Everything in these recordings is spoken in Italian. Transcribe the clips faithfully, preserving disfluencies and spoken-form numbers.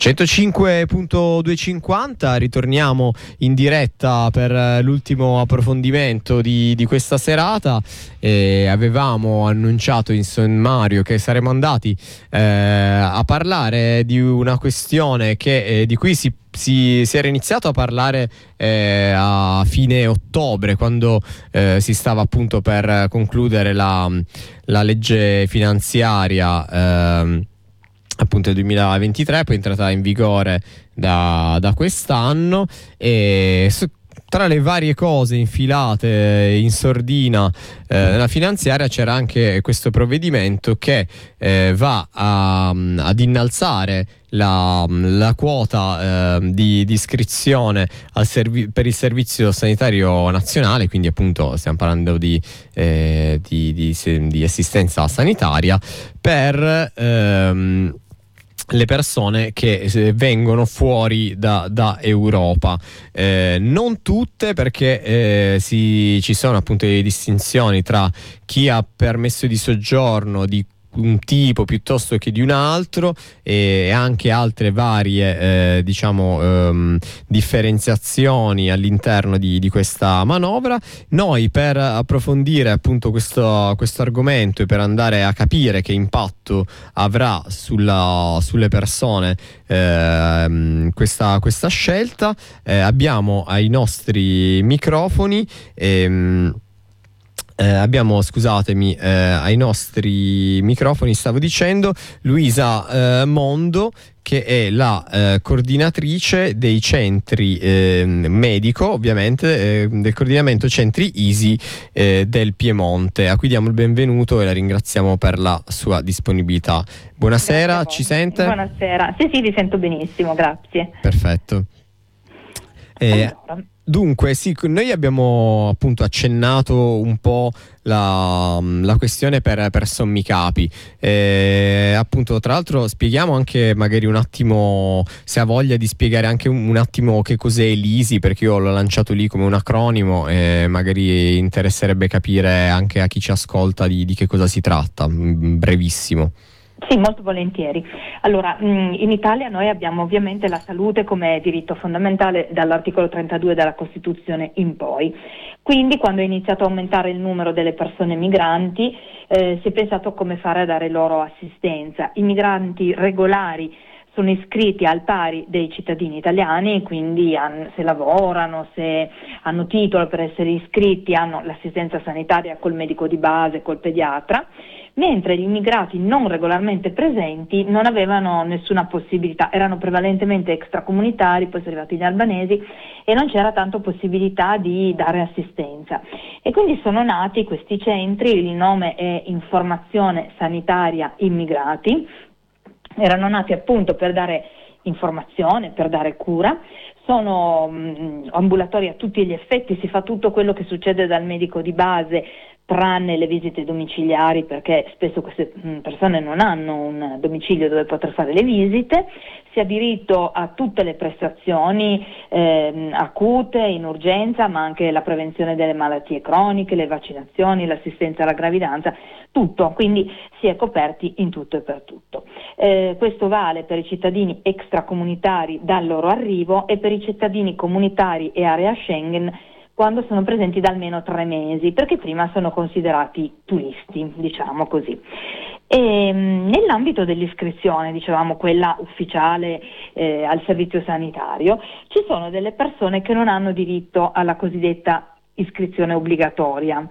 centocinque punto duecentocinquanta, ritorniamo in diretta per l'ultimo approfondimento di, di questa serata. Eh, avevamo annunciato in sommario che saremmo andati eh, a parlare di una questione che, eh, di cui si, si, si era iniziato a parlare eh, a fine ottobre, quando eh, si stava appunto per concludere la, la legge finanziaria eh, appunto del duemilaventitré, poi è entrata in vigore da, da quest'anno, e su, tra le varie cose infilate in sordina eh, nella finanziaria c'era anche questo provvedimento che eh, va a, ad innalzare la, la quota eh, di, di iscrizione al servi- per il servizio sanitario nazionale, quindi appunto stiamo parlando di, eh, di, di, di assistenza sanitaria per ehm, le persone che vengono fuori da, da Europa. Eh, non tutte, perché eh, si, ci sono appunto delle distinzioni tra chi ha permesso di soggiorno di un tipo piuttosto che di un altro, e anche altre varie eh, diciamo ehm, differenziazioni all'interno di, di questa manovra. Noi, per approfondire appunto questo, questo argomento e per andare a capire che impatto avrà sulla, sulle persone ehm, questa, questa scelta, eh, abbiamo ai nostri microfoni ehm, Eh, abbiamo, scusatemi, eh, ai nostri microfoni, stavo dicendo, Luisa eh, Mondo, che è la eh, coordinatrice dei centri eh, medico, ovviamente, eh, del coordinamento centri I S I eh, del Piemonte, a cui diamo il benvenuto e la ringraziamo per la sua disponibilità. Buonasera, ci sente? Buonasera, sì sì, vi sento benissimo, grazie. Perfetto. Eh, allora. Dunque, sì, noi abbiamo appunto accennato un po' la, la questione per, per sommi capi. Eh, appunto, tra l'altro, spieghiamo anche magari un attimo, se ha voglia di spiegare anche un, un attimo che cos'è l'I S I, perché io l'ho lanciato lì come un acronimo e magari interesserebbe capire anche a chi ci ascolta di, di che cosa si tratta, brevissimo. Sì, molto volentieri. Allora, in Italia noi abbiamo ovviamente la salute come diritto fondamentale dall'articolo trentadue della Costituzione in poi. Quindi, quando è iniziato a aumentare il numero delle persone migranti, eh, si è pensato a come fare a dare loro assistenza. I migranti regolari sono iscritti al pari dei cittadini italiani, quindi han, se lavorano, se hanno titolo per essere iscritti, hanno l'assistenza sanitaria col medico di base, col pediatra, mentre gli immigrati non regolarmente presenti non avevano nessuna possibilità, erano prevalentemente extracomunitari, poi sono arrivati gli albanesi e non c'era tanto possibilità di dare assistenza. E quindi sono nati questi centri, il nome è Informazione Sanitaria Immigrati. Erano nati appunto per dare informazione, per dare cura, sono mh, ambulatori a tutti gli effetti, si fa tutto quello che succede dal medico di base, tranne le visite domiciliari, perché spesso queste mh, persone non hanno un domicilio dove poter fare le visite. Si ha diritto a tutte le prestazioni eh, acute, in urgenza, ma anche la prevenzione delle malattie croniche, le vaccinazioni, l'assistenza alla gravidanza, tutto, quindi si è coperti in tutto e per tutto. Eh, questo vale per i cittadini extracomunitari dal loro arrivo e per i cittadini comunitari e area Schengen quando sono presenti da almeno tre mesi, perché prima sono considerati turisti, diciamo così. E, mh, nell'ambito dell'iscrizione, dicevamo quella ufficiale eh, al servizio sanitario, ci sono delle persone che non hanno diritto alla cosiddetta iscrizione obbligatoria.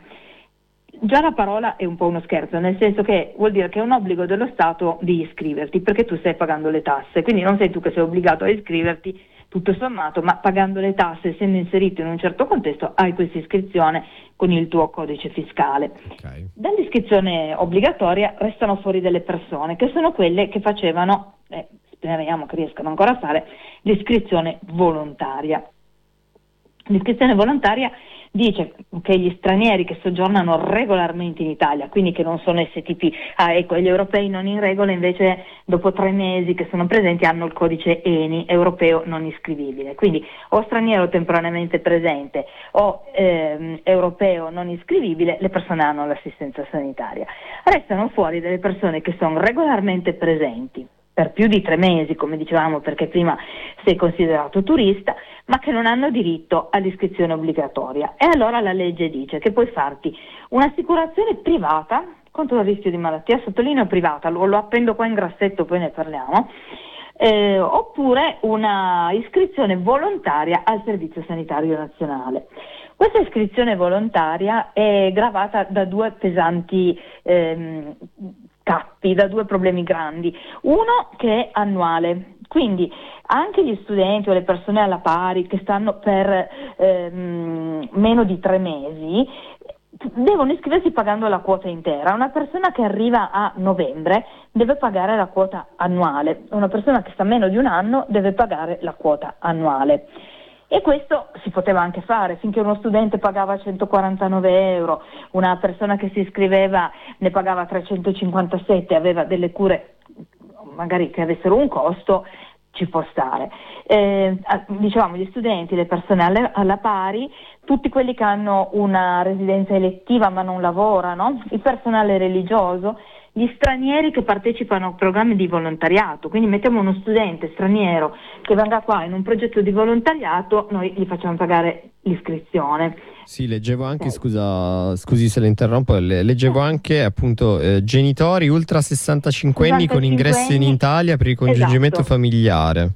Già la parola è un po' uno scherzo, nel senso che vuol dire che è un obbligo dello Stato di iscriverti, perché tu stai pagando le tasse, quindi non sei tu che sei obbligato a iscriverti, tutto sommato, ma pagando le tasse, essendo inserito in un certo contesto, hai questa iscrizione con il tuo codice fiscale. Okay. Dall'iscrizione obbligatoria restano fuori delle persone, che sono quelle che facevano, eh, speriamo che riescano ancora a fare, l'iscrizione volontaria. L'iscrizione volontaria dice che gli stranieri che soggiornano regolarmente in Italia, quindi che non sono S T P, ah, ecco, gli europei non in regola invece dopo tre mesi che sono presenti hanno il codice E N I, europeo non iscrivibile, quindi o straniero temporaneamente presente o ehm, europeo non iscrivibile, le persone hanno l'assistenza sanitaria. Restano fuori delle persone che sono regolarmente presenti, per più di tre mesi, come dicevamo, perché prima sei considerato turista, ma che non hanno diritto all'iscrizione obbligatoria. E allora la legge dice che puoi farti un'assicurazione privata contro il rischio di malattia, sottolineo privata, lo, lo appendo qua in grassetto, poi ne parliamo, eh, oppure una iscrizione volontaria al Servizio Sanitario Nazionale. Questa iscrizione volontaria è gravata da due pesanti ehm, cappi, da due problemi grandi. Uno che è annuale, quindi anche gli studenti o le persone alla pari che stanno per ehm, meno di tre mesi devono iscriversi pagando la quota intera. Una persona che arriva a novembre deve pagare la quota annuale, una persona che sta meno di un anno deve pagare la quota annuale. E questo si poteva anche fare, finché uno studente pagava centoquarantanove euro, una persona che si iscriveva ne pagava trecentocinquantasette, aveva delle cure magari che avessero un costo, ci può stare. Eh, dicevamo gli studenti, le persone alle, alla pari, tutti quelli che hanno una residenza elettiva ma non lavorano, il personale religioso, gli stranieri che partecipano a programmi di volontariato. Quindi mettiamo uno studente straniero che venga qua in un progetto di volontariato, noi gli facciamo pagare l'iscrizione. Sì, leggevo anche, okay. scusa, scusi se le interrompo, leggevo anche appunto eh, genitori ultra sessantacinque anni con ingresso in Italia per il congiungimento esatto. familiare.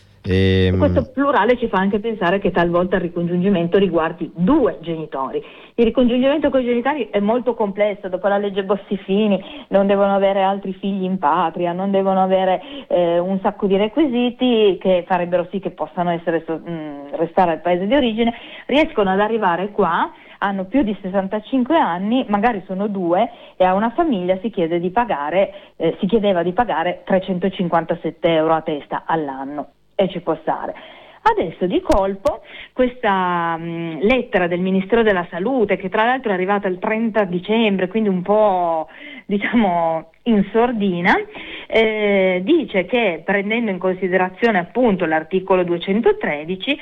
E questo plurale ci fa anche pensare che talvolta il ricongiungimento riguardi due genitori. Il ricongiungimento con i genitori è molto complesso, dopo la legge Bossi-Fini non devono avere altri figli in patria, non devono avere eh, un sacco di requisiti che farebbero sì che possano essere, mh, restare al paese di origine, riescono ad arrivare qua, hanno più di sessantacinque anni, magari sono due e a una famiglia si chiede di pagare, eh, si chiedeva di pagare trecentocinquantasette euro a testa all'anno. E ci può stare. Adesso di colpo questa mh, lettera del Ministero della Salute, che tra l'altro è arrivata il trenta dicembre, quindi un po' diciamo in sordina, eh, dice che prendendo in considerazione appunto l'articolo duecentotredici,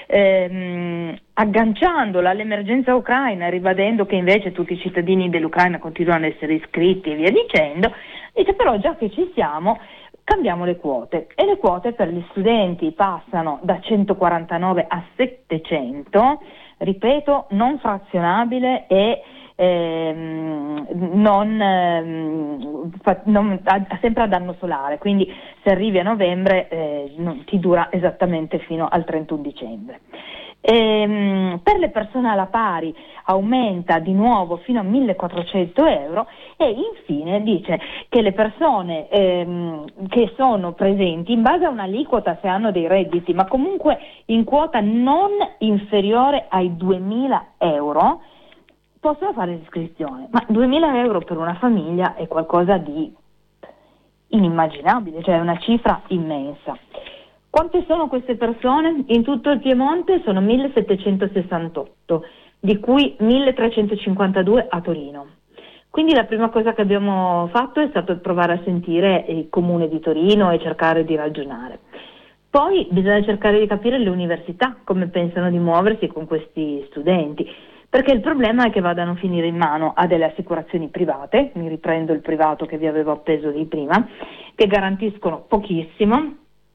ehm, agganciandola all'emergenza ucraina e ribadendo che invece tutti i cittadini dell'Ucraina continuano ad essere iscritti e via dicendo, dice però già che ci siamo cambiamo le quote, e le quote per gli studenti passano da centoquarantanove a settecento, ripeto, non frazionabile e ehm, non, ehm, fa, non a, sempre a danno solare, quindi se arrivi a novembre eh, non, ti dura esattamente fino al trentuno dicembre. Ehm, per le persone alla pari aumenta di nuovo fino a millequattrocento euro, e infine dice che le persone ehm, che sono presenti in base a un'aliquota, se hanno dei redditi, ma comunque in quota non inferiore ai duemila euro, possono fare l'iscrizione. Ma duemila euro per una famiglia è qualcosa di inimmaginabile, cioè è una cifra immensa. Quante sono queste persone? In tutto il Piemonte sono millesettecentosessantotto, di cui milletrecentocinquantadue a Torino. Quindi la prima cosa che abbiamo fatto è stato provare a sentire il comune di Torino e cercare di ragionare. Poi bisogna cercare di capire le università come pensano di muoversi con questi studenti, perché il problema è che vadano a finire in mano a delle assicurazioni private, mi riprendo il privato che vi avevo appeso di prima, che garantiscono pochissimo,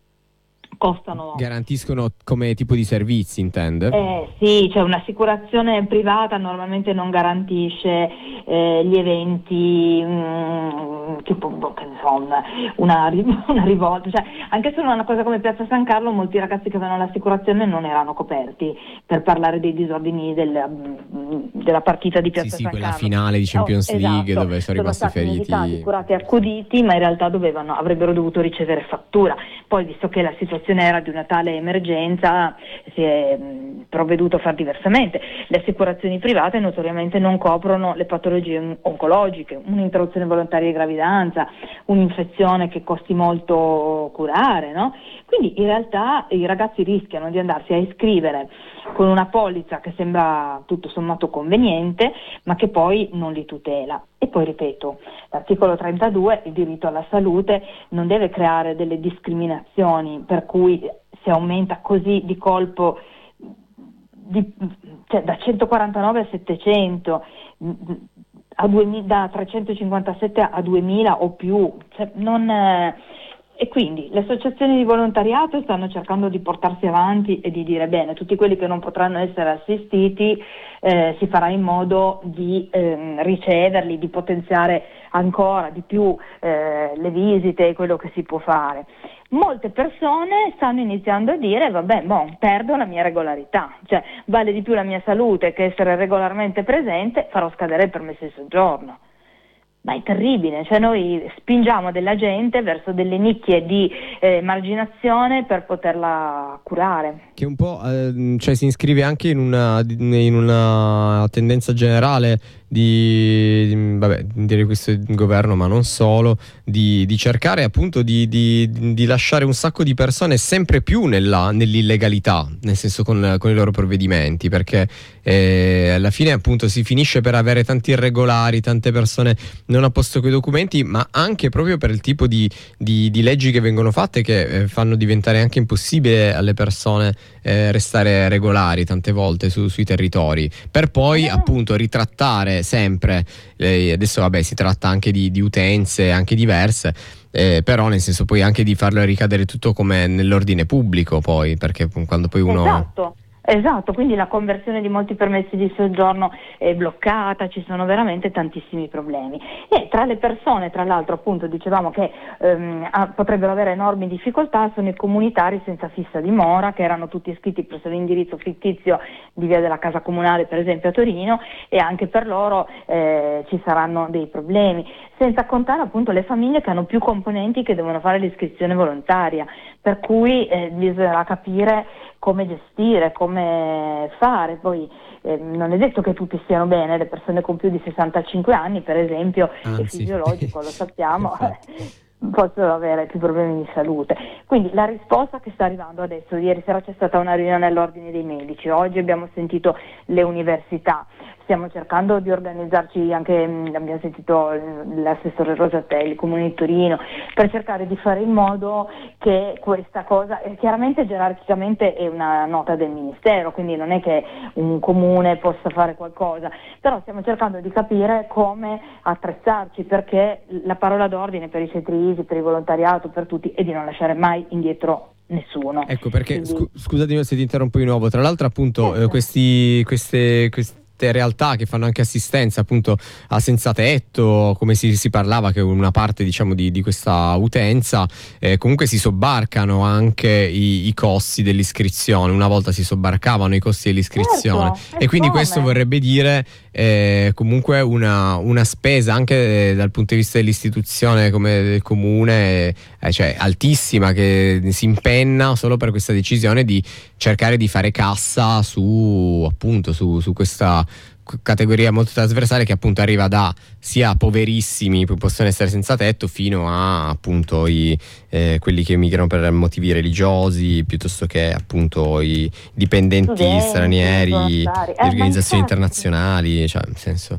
costano... Garantiscono come tipo di servizi, intende? Eh, sì, cioè un'assicurazione privata normalmente non garantisce eh, gli eventi, mh, tipo che insomma, una, una rivolta, cioè anche solo una cosa come Piazza San Carlo, molti ragazzi che avevano l'assicurazione non erano coperti, per parlare dei disordini del, della partita di Piazza sì, sì, San quella Carlo. finale di Champions oh, League esatto. dove sono rimasti feriti. Sono stati medicati, curati e accuditi, ma in realtà dovevano, avrebbero dovuto ricevere fattura. Poi, visto che la situazione era di una tale emergenza, si è mh, provveduto a far diversamente. Le assicurazioni private notoriamente non coprono le patologie oncologiche, un'interruzione volontaria di gravidanza, un'infezione che costi molto curare, no? Quindi in realtà i ragazzi rischiano di andarsi a iscrivere con una polizza che sembra tutto sommato conveniente, ma che poi non li tutela. E poi ripeto, l'articolo trentadue, il diritto alla salute, non deve creare delle discriminazioni per cui si aumenta così di colpo di, cioè da centoquarantanove a settecento, a duemila, da trecentocinquantasette a duemila o più, cioè non, è E quindi le associazioni di volontariato stanno cercando di portarsi avanti e di dire bene, tutti quelli che non potranno essere assistiti eh, si farà in modo di ehm, riceverli, di potenziare ancora di più eh, le visite e quello che si può fare. Molte persone stanno iniziando a dire vabbè, boh, perdo la mia regolarità, cioè vale di più la mia salute che essere regolarmente presente, farò scadere il permesso di soggiorno. Ma è terribile, cioè noi spingiamo della gente verso delle nicchie di eh, marginazione per poterla curare. Che un po' eh, cioè, si iscrive anche in una, in una tendenza generale di, di vabbè, dire questo governo, ma non solo, di, di cercare appunto di, di, di lasciare un sacco di persone sempre più nella, nell'illegalità, nel senso con, con i loro provvedimenti, perché eh, alla fine appunto si finisce per avere tanti irregolari, tante persone non a posto coi documenti, ma anche proprio per il tipo di, di, di leggi che vengono fatte che eh, fanno diventare anche impossibile alle persone eh, restare regolari tante volte su, sui territori, per poi appunto ritrattare sempre, eh, adesso vabbè si tratta anche di, di utenze anche diverse, eh, però nel senso poi anche di farlo ricadere tutto come nell'ordine pubblico poi, perché quando poi uno... Esatto. Esatto, quindi la conversione di molti permessi di soggiorno è bloccata, ci sono veramente tantissimi problemi e tra le persone, tra l'altro appunto dicevamo che ehm, potrebbero avere enormi difficoltà sono i comunitari senza fissa dimora, che erano tutti iscritti presso l'indirizzo fittizio di via della Casa Comunale per esempio a Torino, e anche per loro eh, ci saranno dei problemi, senza contare appunto le famiglie che hanno più componenti che devono fare l'iscrizione volontaria, per cui eh, bisognerà capire come gestire, come fare. Poi eh, non è detto che tutti stiano bene, le persone con più di sessantacinque anni per esempio, Anzi. è fisiologico, lo sappiamo, possono avere più problemi di salute. Quindi la risposta che sta arrivando adesso, ieri sera c'è stata una riunione all'Ordine dei Medici, oggi abbiamo sentito le università, stiamo cercando di organizzarci anche, abbiamo sentito l'assessore Rosatelli, il Comune di Torino, per cercare di fare in modo che questa cosa, chiaramente gerarchicamente è una nota del Ministero, quindi non è che un comune possa fare qualcosa, però stiamo cercando di capire come attrezzarci, perché la parola d'ordine per i centri, per il volontariato, per tutti, è di non lasciare mai indietro nessuno. Ecco perché, Quindi... scu- scusatemi se ti interrompo di nuovo, tra l'altro appunto eh, questi, queste, queste realtà che fanno anche assistenza appunto a senza tetto, come si, si parlava, che una parte diciamo di, di questa utenza eh, comunque si sobbarcano anche i, i costi dell'iscrizione, una volta si sobbarcavano i costi dell'iscrizione, certo, e quindi come? questo vorrebbe dire eh, comunque una, una spesa anche dal punto di vista dell'istituzione come del comune, eh, cioè altissima, che si impenna solo per questa decisione di cercare di fare cassa su appunto su, su questa categoria molto trasversale, che appunto arriva da sia poverissimi, possono essere senza tetto, fino a appunto i, eh, quelli che migrano per motivi religiosi, piuttosto che appunto i dipendenti Studenti, stranieri, di eh, organizzazioni internazionali, cioè nel senso...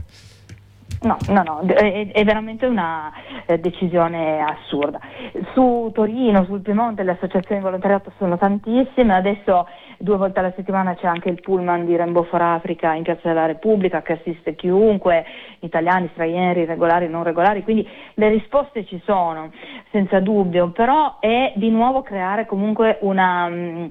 No, no, no, è, è veramente una eh, decisione assurda. Su Torino, sul Piemonte, le associazioni di volontariato sono tantissime, adesso due volte alla settimana c'è anche il pullman di Rainbow for Africa in Piazza della Repubblica che assiste chiunque, italiani, stranieri, regolari, non regolari, quindi le risposte ci sono, senza dubbio, però è di nuovo creare comunque una... Mh,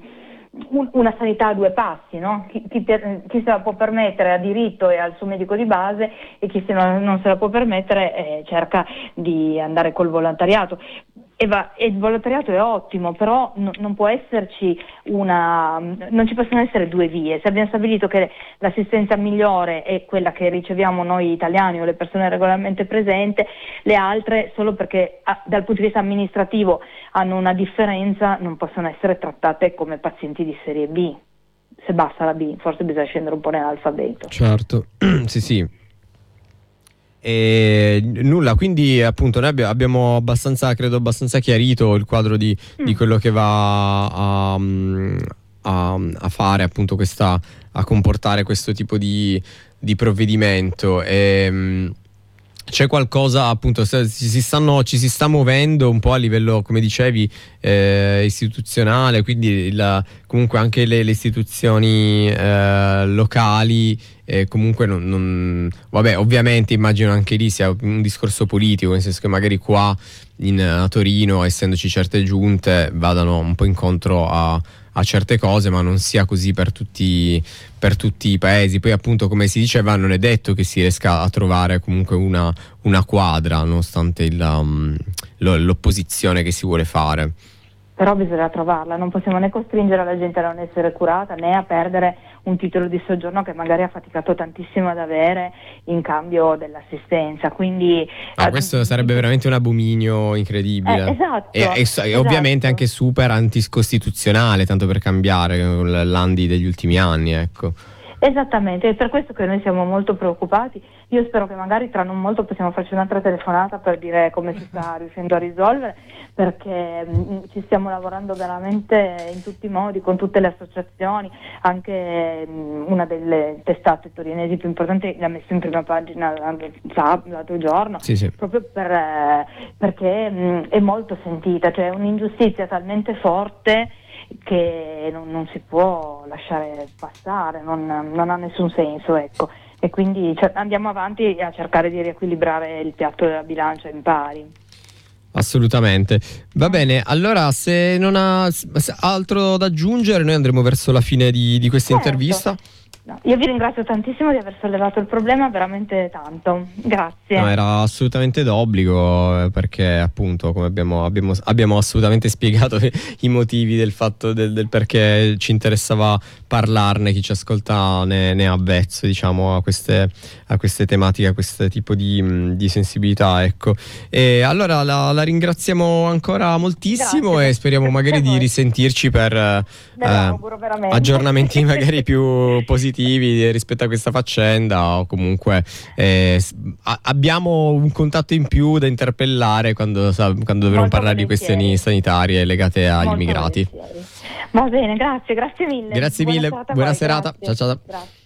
una sanità a due passi, no? Chi, chi, chi se la può permettere ha diritto e ha il suo medico di base, e chi se non, non se la può permettere eh, cerca di andare col volontariato. E, va, e il volontariato è ottimo, però no, non può esserci una, non ci possono essere due vie. Se abbiamo stabilito che l'assistenza migliore è quella che riceviamo noi italiani o le persone regolarmente presenti, le altre solo perché ah, dal punto di vista amministrativo hanno una differenza non possono essere trattate come pazienti di serie B. Se basta la B, forse bisogna scendere un po' nell'alfabeto. Certo, sì sì. E nulla, quindi appunto noi abbiamo abbastanza, credo abbastanza chiarito il quadro di, mm. di quello che va a, a, a fare appunto questa, a comportare questo tipo di, di provvedimento. E, c'è qualcosa appunto, ci si, stanno, ci si sta muovendo un po' a livello, come dicevi, eh, istituzionale, quindi la, comunque anche le, le istituzioni eh, locali eh, comunque non, non vabbè, ovviamente immagino anche lì sia un discorso politico, nel senso che magari qua in, a Torino, essendoci certe giunte, vadano un po' incontro a, a certe cose, ma non sia così per tutti, per tutti i paesi. Poi appunto, come si diceva, non è detto che si riesca a trovare comunque una, una quadra, nonostante il, um, lo, l'opposizione che si vuole fare. Però bisogna trovarla, non possiamo né costringere la gente a non essere curata né a perdere un titolo di soggiorno che magari ha faticato tantissimo ad avere in cambio dell'assistenza. Quindi ah, questo eh, sarebbe veramente un abominio incredibile. Eh, esatto, e, e, esatto. e ovviamente anche super anticostituzionale, tanto per cambiare l'Andi degli ultimi anni, ecco. Esattamente, è per questo che noi siamo molto preoccupati. Io spero che magari tra non molto possiamo farci un'altra telefonata per dire come si sta riuscendo a risolvere, perché mh, ci stiamo lavorando veramente in tutti i modi, con tutte le associazioni. Anche mh, una delle testate torinesi più importanti l'ha messo in prima pagina l'altro giorno, sì, sì. proprio per, eh, perché mh, è molto sentita, cioè un'ingiustizia talmente forte che non, non si può lasciare passare, non, non ha nessun senso, ecco. E quindi cioè, andiamo avanti a cercare di riequilibrare il piatto della bilancia in pari. Assolutamente. Va bene, allora se non ha altro da aggiungere, noi andremo verso la fine di, di questa certo. intervista. No, io vi ringrazio tantissimo di aver sollevato il problema, veramente tanto, grazie. No, era assolutamente d'obbligo, perché appunto, come abbiamo, abbiamo, abbiamo assolutamente spiegato i motivi del fatto del, del perché ci interessava parlarne. Chi ci ascolta ne, ne è avvezzo, diciamo, a queste, a queste tematiche, a questo tipo di, di sensibilità, ecco. E allora la, la ringraziamo ancora moltissimo. Grazie. E speriamo grazie magari di risentirci per eh, aggiornamenti magari più positivi rispetto a questa faccenda, o comunque eh, a- abbiamo un contatto in più da interpellare quando, sa- quando dovremo Molto parlare volentieri. Di questioni sanitarie legate agli Molto immigrati. Volentieri. Va bene, grazie, grazie mille. Grazie mille, buona serata, buona serata. Ciao ciao. Grazie.